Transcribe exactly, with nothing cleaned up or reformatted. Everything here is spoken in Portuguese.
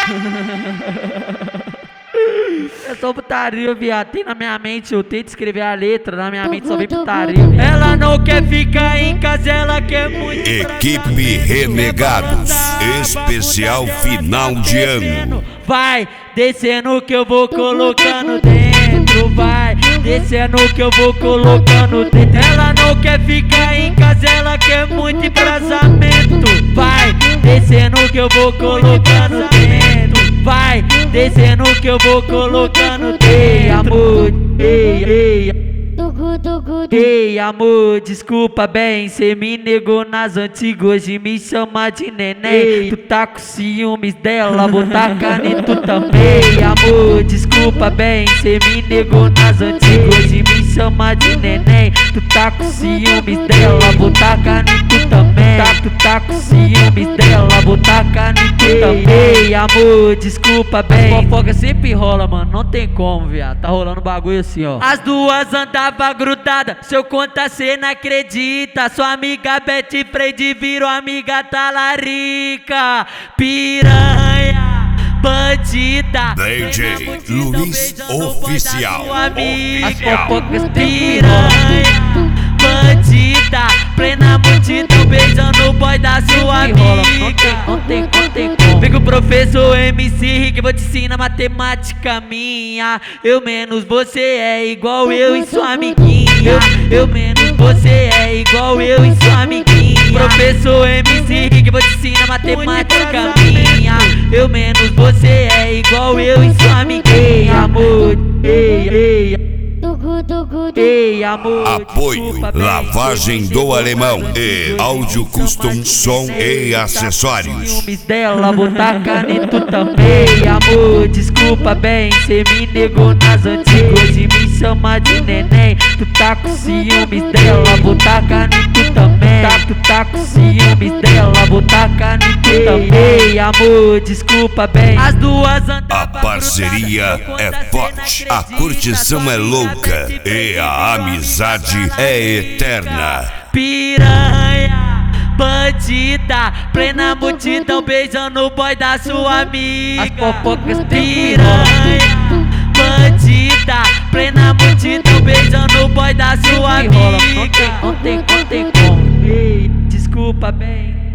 Eu sou putaria, viado. Tem na minha mente, eu tento escrever a letra, na minha mente só vem putaria. Ela não quer ficar em casa, ela quer muito. Equipe Renegados, especial final de ano. Vai descendo que eu vou colocando dentro, vai descendo que eu vou colocando dentro. Ela não quer ficar em casa, ela quer muito embrasamento. Vai descendo que eu vou colocando dentro, vai descendo que eu vou colocando. Ei, amor, ei, ei. Ei, amor, desculpa bem, cê me negou nas antigas, hoje me chama de neném. Tu tá com ciúmes dela, vou tacar em tu também. Amor, desculpa bem, cê me negou nas antigas, hoje me chama de neném. Tu tá com ciúmes dela, vou tacar em tu também. Tá, tu tá com ciúmes dela, vou tacar em tu também. Ei, amor, desculpa bem. A fofoca sempre rola, mano, não tem como, viado. Tá rolando bagulho assim, ó. As duas andavam grudadas, se eu contar cê não acredita. Sua amiga Betty Freide virou amiga talarica. Piranha, bandida, D J Luiz Oficial. As fofocas piranha, bandida, plena multidão beijando o boy da sua amiga. Não tem, não tem, não tem como. Vem com o professor M C Rick, vou te ensinar matemática minha. Eu menos você é igual eu e sua amiguinha. Eu, eu menos você é igual eu e sua amiguinha. Professor M C Rick, vou te ensinar matemática minha. Eu menos você é igual eu e sua amiguinha. Amor, ei, ei. Ei, amor, apoio, lavagem do alemão e áudio custom, som e acessórios. Ciúmes dela, vou tacar em tu também. Amor, desculpa bem, cê me negou nas antigas, hoje me chama de neném. Tu tá com ciúmes dela, vou tacar em tu também. Tá, tu tá com ciúmes dela, vou tacar em tu também. Ei, amor, desculpa bem. As duas andavam. A parceria é forte, a curtição é louca e a amizade é eterna. Piranha, bandida, plena multidão beijando o boy da sua amiga. As fofocas piranha, bandida, plena multidão beijando o boy da sua amiga. Não tem, não tem, não tem como. Ei, desculpa bem.